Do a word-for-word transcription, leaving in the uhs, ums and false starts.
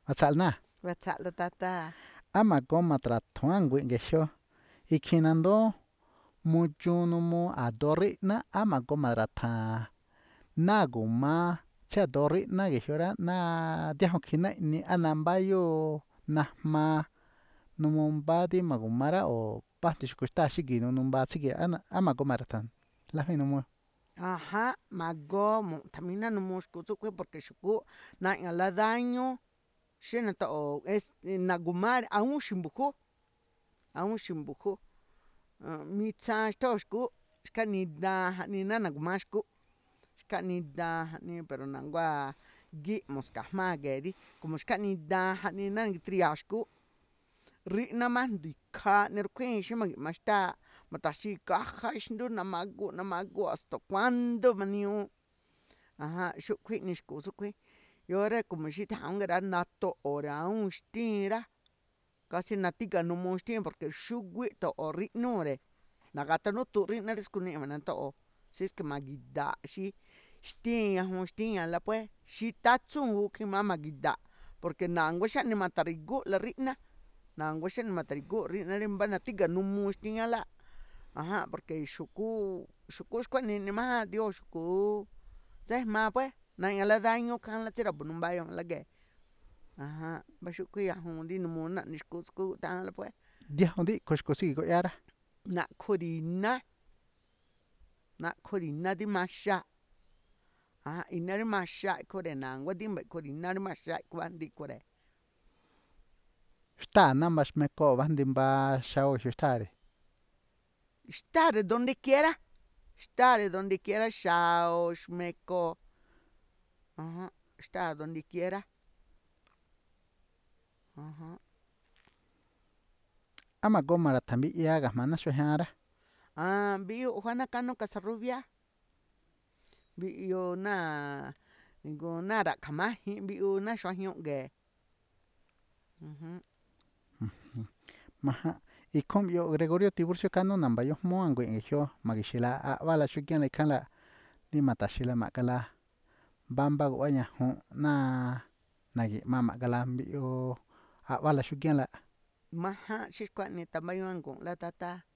Batzalna Batzal'da tata. ama goma tratuan ngüe xó ikjinando muchunumu adorri'na ama goma ratjan naguma tjiadorri'na ngejio'ra na diajon kjine'ni a nambayo najma numumba dimagumara o bajndi xuku xtáa xíki numumba síki a ama goma ratjan lájni numu. Ajá mago mu'tjamina numu xku tsú'kui porque xuku naña'la daño xi nato'o este nagumar aun ximbujú aun ximbujú mitsa xto xku xka nida ja'ni na naguma xku xka nida ja'ni pero nangua gi'mus kajmageri como xka nida ja'ni na ngitria xku rri'na majndui kja nirkuin xi magi'ma xtáa mataxi caja ixndu namagu namagu hasta cuando maniu aja xú'kui xku tsú'kui y hora como xi tjianga'a nato'ora aun xtira casi natica numu xtin porque xugui to'o rri'nure nagatanu tu rri'nare skuni'ma nato'o si es que magida' xi xti'ñajo xti'ñala pues xi tatsu kjima magida' porque nangua xa'ni matarigu' la rri'na nangua xa'ni matarigu' rri'nare mba natiga numu xtiñala aja porque xuku xuku xkuanini'ma jan dio xuku tsejma pues naña'la daño kjanla tsíra numbayo'la ke aja mba xú'kui ndi numu na'ni xku tsku ta'anla pues Diajon ndi ko xku tsí ko 'iara na'kjo rina na'kjo rina dimaxa aja inare maxa ijkore nangua dimba ijkore inare maxa ikuan ndikore xtáa namba xmeko bajndi mba xao xio xtáare xtáre donde quiera xtáre donde quiera xao xmeko aja xtáa donde quiera aja ama goma ratjan mbi'ia gajma naxo jianra a mbi'u juana cano casarrubia mbi'u na ngu nara kjamaji mbi'u na xuajñu nge ujú majan ikjon 'yo gregorio tiburcio kanu namba yo jmóa ngüe ngejio magixila a' bala xukienla ikjanla nima taxila ma'kala bamba go'oa ñajon na naki'ma ma'kala mbi'u a' bala xukienla majan xi xkuani tambayuan ngü'la tata